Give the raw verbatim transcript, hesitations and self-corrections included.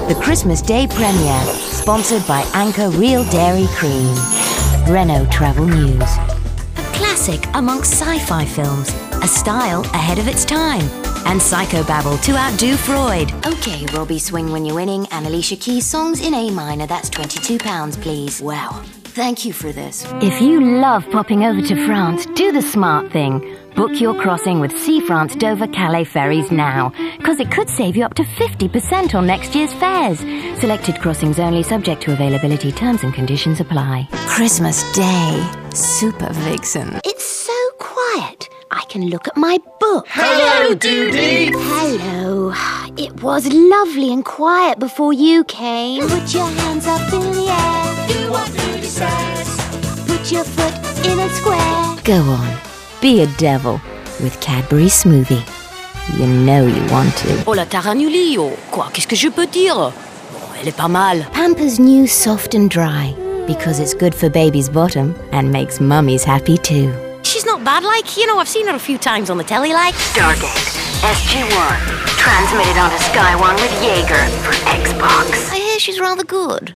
The Christmas Day premiere, sponsored by Anchor Real Dairy Cream. Renault Travel News. A classic amongst sci-fi films, a style ahead of its time, and psychobabble to outdo Freud. Okay, Robbie Swing When You're Winning and Alicia Keys songs in A minor. That's twenty-two pounds, please. Wow. Thank you for this. If you love popping over to France, do the smart thing. Book your crossing with Sea France Dover Calais ferries now, because it could save you up to fifty percent on next year's fares. Selected crossings only, subject to availability, terms and conditions apply. Christmas Day. Super Vixen. It's so quiet. I can look at my book. Hello, Doody! Hello. It was lovely and quiet before you came. Put your hands up in the air. Do what Doody says. Put your foot in a square. Go on. Be a devil with Cadbury Smoothie. You know you want to. Oh, la taranuli, oh. Quoi, qu'est-ce que je peux dire? Bon, elle est pas mal. Pampers New Soft and Dry. Because it's good for baby's bottom and makes mummies happy too. She's not bad, like, you know, I've seen her a few times on the telly, like. Stargate, S G one, transmitted onto Sky One with Jaeger for Xbox. I hear she's rather good.